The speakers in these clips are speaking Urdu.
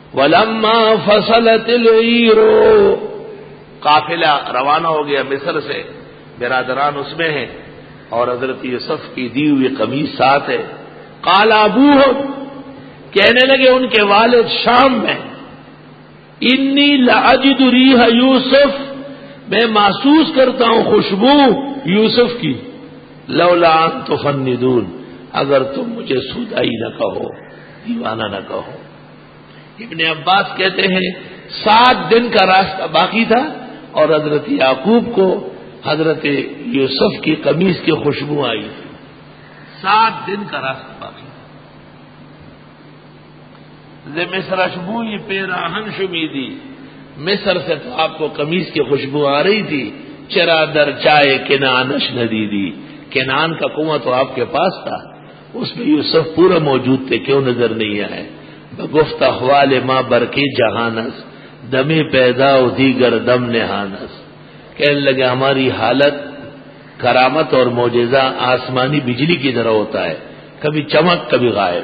ولما فصلت العیر، قافلہ روانہ ہو گیا مصر سے، برادران اس میں ہیں اور حضرت یوسف کی دی ہوئی قمیص ساتھ ہے۔ قال ابوہم، کہنے لگے ان کے والد شام میں، انی لاجد ریح یوسف، میں محسوس کرتا ہوں خوشبو یوسف کی، لولا ان تفندون، اگر تم مجھے سودائی نہ کہو، دیوانہ نہ کہو۔ ابن عباس کہتے ہیں 7 دن کا راستہ باقی تھا اور حضرت یعقوب کو حضرت یوسف کی قمیص کی خوشبو آئی تھی۔ 7 دن کا راستہ باقی تھا۔ مصر شبوئی پیراہن شمیدی، مصر سے تو آپ کو قمیص کی خوشبو آ رہی تھی، چرا در چائے کنانش ندیدی، کنان کا کنواں تو آپ کے پاس تھا، اس میں یوسف پورا موجود تھے، کیوں نظر نہیں آئے؟ بگفت احوال ماں برکی جہانس، دمی پیدا و دیگر دم نہانس، کہنے لگے ہماری حالت کرامت اور معجزہ آسمانی بجلی کی طرح ہوتا ہے، کبھی چمک کبھی غائب۔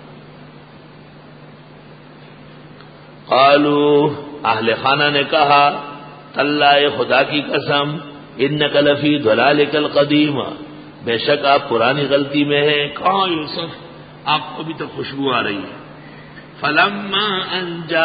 قالوا، اہل خانہ نے کہا، تاللہ خدا کی قسم، انک لفی ضلالک القدیم، بے شک آپ پرانی غلطی میں ہیں۔ کہاں یوسف؟ آپ کو بھی تو خوشبو آ رہی ہے۔ فلما ان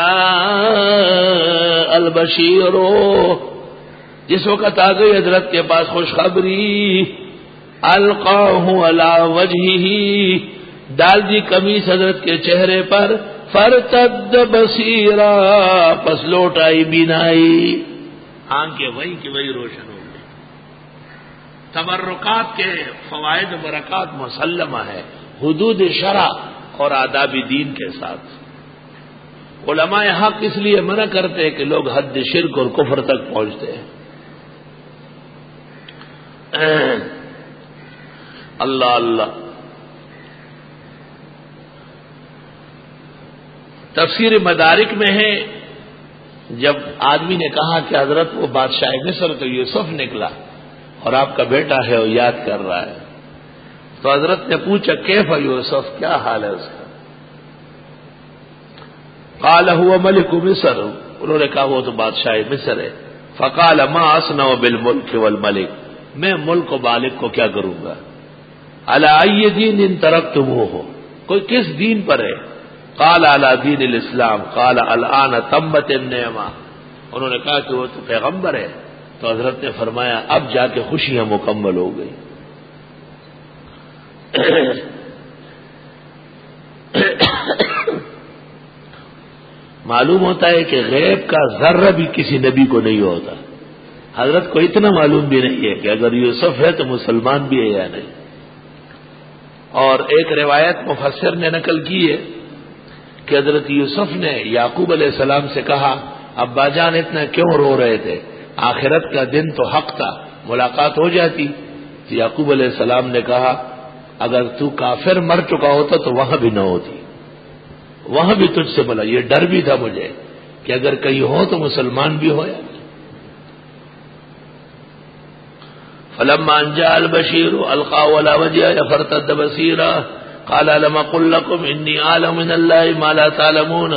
جاء البشیر، جس وقت آ گئی حضرت کے پاس خوشخبری، القاہ علی وجہہ، ڈال دی قمیص حضرت کے چہرے پر، فرتد بصیرا، پس لوٹ آئی بینائی، آنکھیں وہی کی وہی روشن ہو گئی۔ تبرکات کے فوائد و برکات مسلمہ ہے، حدود شرع اور آداب دین کے ساتھ۔ علماء حق اس لیے منع کرتے ہیں کہ لوگ حد شرک اور کفر تک پہنچتے ہیں۔ اللہ اللہ۔ تفسیر مدارک میں ہے، جب آدمی نے کہا کہ حضرت وہ بادشاہ مصر تو یوسف نکلا اور آپ کا بیٹا ہے وہ یاد کر رہا ہے، تو حضرت نے پوچھا کیف یوسف، کیا حال ہے اس کا؟ قال هو ملک مصر، انہوں نے کہا وہ تو بادشاہ مصر ہے۔ فقال ما اصنع بالملک والملک، میں ملک و مالک کو کیا کروں گا؟ علی ای دین ان ترکتموہ، کوئی کس دین پر ہے؟ قال علی دین الاسلام، قال الآن تمت النعمہ، انہوں نے کہا کہ وہ تو پیغمبر ہے، تو حضرت نے فرمایا اب جا کے خوشیاں مکمل ہو گئی۔ معلوم ہوتا ہے کہ غیب کا ذرہ بھی کسی نبی کو نہیں ہوتا، حضرت کو اتنا معلوم بھی نہیں ہے کہ اگر یوسف ہے تو مسلمان بھی ہے یا نہیں۔ اور ایک روایت مفسر نے نقل کی ہے کہ حضرت یوسف نے یعقوب علیہ السلام سے کہا ابا جان اتنا کیوں رو رہے تھے؟ آخرت کا دن تو حق تھا، ملاقات ہو جاتی۔ تو یعقوب علیہ السلام نے کہا اگر تو کافر مر چکا ہوتا تو وہاں بھی نہ ہوتی، وہاں بھی تجھ سے بولا، یہ ڈر بھی تھا مجھے کہ اگر کہیں ہو تو مسلمان بھی ہو یا نہیں۔ فلما ان جاء البشیر القاه على وجهه فرتد بصيرا قال لم اقل لكم انی اعلم من الله ما لا تعلمون،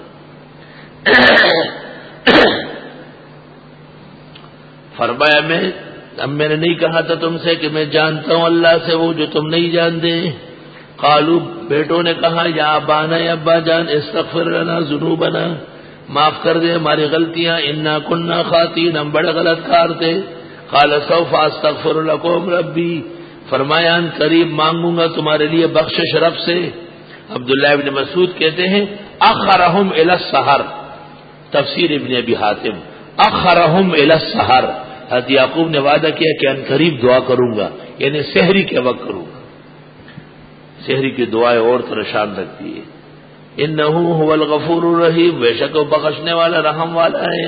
فرمایا میں نے نہیں کہا تھا تم سے کہ میں جانتا ہوں اللہ سے وہ جو تم نہیں جانتے۔ قالوا، بیٹوں نے کہا یا ابانا، یا ابا جان، استغفر لنا ذنوبنا، معاف کر دے ہماری غلطیاں، انا كنا خاطئین، ہم بڑے غلط کار تھے۔ قال سوف استغفر لكم ربی، فرمایا ان قریب مانگوں گا تمہارے لیے بخشش رب سے۔ عبداللہ ابن مسعود کہتے ہیں اخرهم الى السحر، تفسیر ابن ابی حاتم، اخرهم الى السحر، حضرت یعقوب نے وعدہ کیا کہ ان قریب دعا کروں گا، یعنی سحری کے وقت کروں گا۔ سحری کی دعائیں اور طرح شان رکھتی ہے۔ انه هو الغفور الرحیم، بے شک وہ بخشنے والا رحم والا ہے۔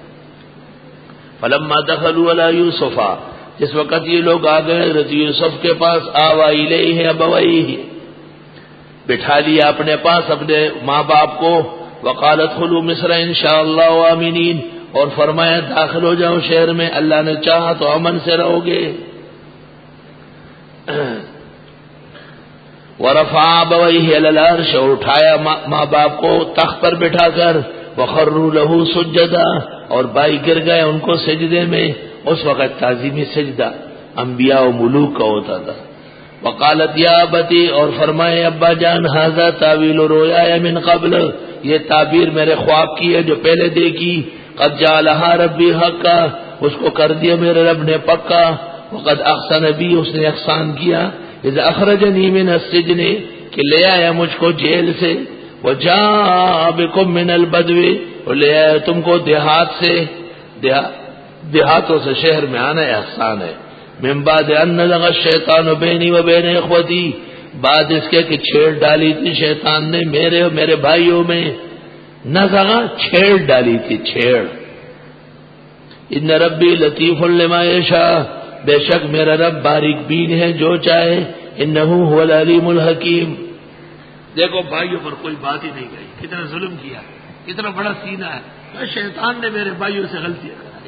فلما دخلوا على یوسف، جس وقت یہ لوگ آ گئے حضرت یوسف کے پاس، آوا الیہ ابویہ، بٹھا لیا اپنے پاس اپنے ماں باپ کو، وقال ادخلوا مصر انشاءاللہ آمنین، اور فرمایا داخل ہو جاؤ شہر میں، اللہ نے چاہا تو امن سے رہو گے۔ ورفع ابویہ علی العرش، اور اٹھایا ماں باپ کو تخت پر بٹھا کر، وخروا له سجدا، اور بھائی گر گئے ان کو سجدے میں. اس وقت تعظیمی سجدہ انبیاء و ملوک کا ہوتا تھا. وقالت یا ابتی، اور فرمائے ابا جان، ھذا تاویل رؤیا من قبل، یہ تعبیر میرے خواب کی ہے جو پہلے دیکھی. قد جعلھا ربی حقا، اس کو کر دیا میرے رب نے پکا. وقد احسن بی، اس نے احسان کیا. اذ اخرجنی من السجن، کہ لے آیا مجھ کو جیل سے. وجاء بکم من البدو، اور لے آیا تم کو دیہات سے. دیہاتوں سے شہر میں آنا احسان ہے. من بعد ان نزغ الشیطان بینی و بین اخوتی، بعد اس کے کہ چھیڑ ڈالی تھی شیطان نے میرے اور میرے بھائیوں میں. نزغ، چھیڑ ڈالی تھی، چھیڑ. ان ربی لطیف لما یشاء، بے شک میرا رب باریک بین ہے جو چاہے. انہ هو العلیم الحکیم. دیکھو بھائیوں پر کوئی بات ہی نہیں گئی، کتنا ظلم کیا، کتنا بڑا سینہ ہے. شیطان نے میرے بھائیوں سے غلطیاں کرائی.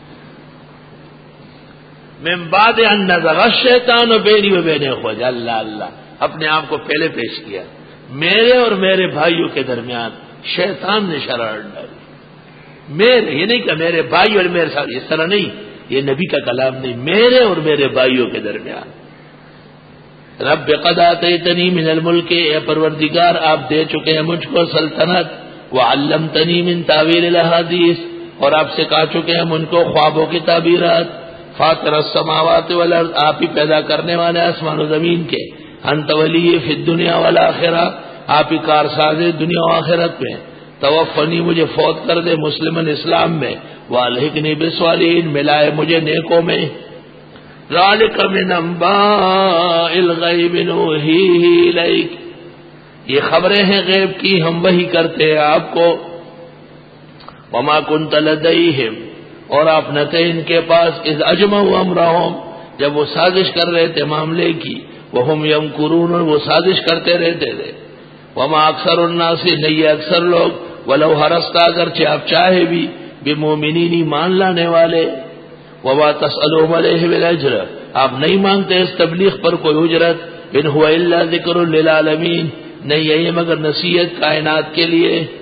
من بعد ان نزغ الشیطان بینی و بین اخوتی، اللہ اللہ، اپنے آپ کو پہلے پیش کیا. میرے اور میرے بھائیوں کے درمیان شیطان نے شرارت ڈالی. میرے، یہ نہیں کہ میرے بھائی اور میرے ساتھ، اس طرح نہیں، یہ نبی کا کلام نہیں، میرے اور میرے بھائیوں کے درمیان. رب قد آتیتنی من الملک، اے پروردگار آپ دے چکے ہیں مجھ کو سلطنت. وعلمتنی من تعویل الاحادیث، اور آپ سکھا چکے ہیں مجھ کو خوابوں کی تعبیرات. فاطر السماوات والارض، آپ ہی پیدا کرنے والے آسمان و زمین کے. انت ولی فی الدنیا والآخرہ، آپ ہی کارساز دنیا و آخرت میں. توفنی، مجھے فوت کر دے مسلمن اسلام میں. والحقنی بالصالحین، ملائے مجھے نیکوں میں. ذالک من انباء الغیب نوحیہ الیک، یہ خبریں ہیں غیب کی، ہم وحی کرتے ہیں آپ کو. وما کنت لدیہم، اور آپ نہ تھے ان کے پاس. اذ اجمعوا امرہم، جب وہ سازش کر رہے تھے معاملے کی. وہم یمکرون، اور وہ سازش کرتے رہتے تھے. وما اکثر الناس، نہیں اکثر لوگ. ولو حرصت، اگرچہ آپ چاہے بھی، بمؤمنین، ایمان لانے والے. وما تسألهم علیہ بالاجر، آپ نہیں مانگتے اس تبلیغ پر کوئی اجرت. ان هو الا ذکر للعالمین، نہیں ہے یہ مگر نصیحت کائنات کے لیے.